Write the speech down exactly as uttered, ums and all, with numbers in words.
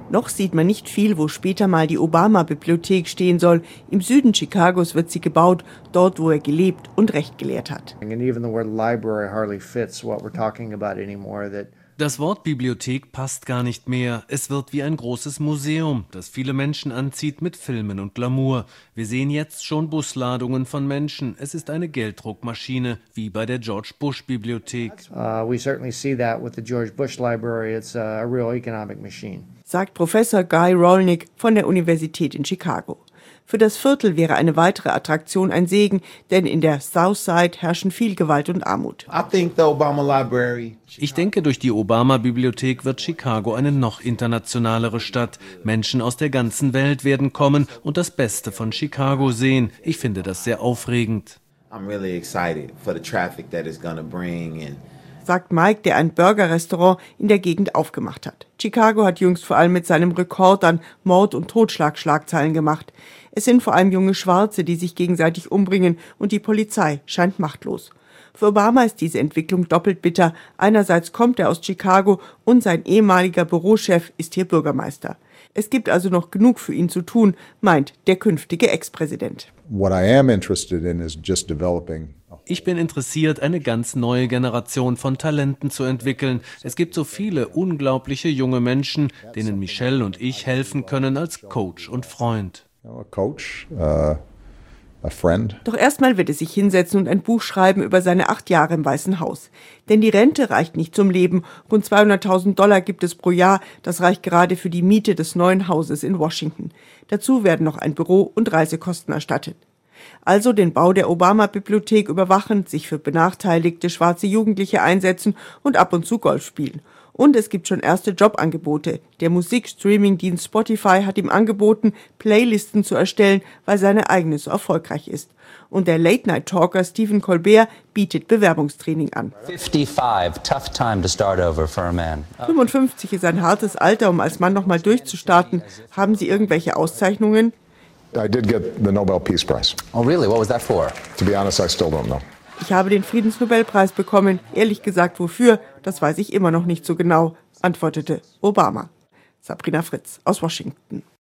Noch sieht man nicht viel, wo später mal die Obama-Bibliothek stehen soll. Im Süden Chicagos wird sie gebaut, dort, wo er gelebt und Recht gelehrt hat. Das Wort Bibliothek passt gar nicht mehr. Es wird wie ein großes Museum, das viele Menschen anzieht mit Filmen und Glamour. Wir sehen jetzt schon Busladungen von Menschen. Es ist eine Gelddruckmaschine, wie bei der George Bush Bibliothek. Uh, we certainly see that with the George Bush Library. It's a real economic machine. Sagt Professor Guy Rolnick von der Universität in Chicago. Für das Viertel wäre eine weitere Attraktion ein Segen, denn in der South Side herrschen viel Gewalt und Armut. Ich denke, durch die Obama-Bibliothek wird Chicago eine noch internationalere Stadt. Menschen aus der ganzen Welt werden kommen und das Beste von Chicago sehen. Ich finde das sehr aufregend. I'm really excited for the traffic that it's gonna bring and sagt Mike, der ein Burger-Restaurant in der Gegend aufgemacht hat. Chicago hat jüngst vor allem mit seinem Rekord an Mord- und Totschlag-Schlagzeilen gemacht. Es sind vor allem junge Schwarze, die sich gegenseitig umbringen und die Polizei scheint machtlos. Für Obama ist diese Entwicklung doppelt bitter. Einerseits kommt er aus Chicago und sein ehemaliger Bürochef ist hier Bürgermeister. Es gibt also noch genug für ihn zu tun, meint der künftige Ex-Präsident. What I am interested in is just developing. Ich bin interessiert, eine ganz neue Generation von Talenten zu entwickeln. Es gibt so viele unglaubliche junge Menschen, denen Michelle und ich helfen können als Coach und Freund. A coach, uh, a friend. Doch erstmal wird er sich hinsetzen und ein Buch schreiben über seine acht Jahre im Weißen Haus. Denn die Rente reicht nicht zum Leben. Rund zweihunderttausend Dollar gibt es pro Jahr. Das reicht gerade für die Miete des neuen Hauses in Washington. Dazu werden noch ein Büro und Reisekosten erstattet. Also den Bau der Obama-Bibliothek überwachen, sich für benachteiligte schwarze Jugendliche einsetzen und ab und zu Golf spielen. Und es gibt schon erste Jobangebote. Der Musikstreaming-Dienst Spotify hat ihm angeboten, Playlisten zu erstellen, weil seine eigene so erfolgreich ist. Und der Late-Night-Talker Stephen Colbert bietet Bewerbungstraining an. fifty-five, tough time to start over for a man. fünfundfünfzig ist ein hartes Alter, um als Mann nochmal durchzustarten. Haben Sie irgendwelche Auszeichnungen? I did get the Nobel Peace Prize. Oh really? What was that for? To be honest, I still don't know. Ich habe den Friedensnobelpreis bekommen. Ehrlich gesagt, wofür? Das weiß ich immer noch nicht so genau, antwortete Obama. Sabrina Fritz aus Washington.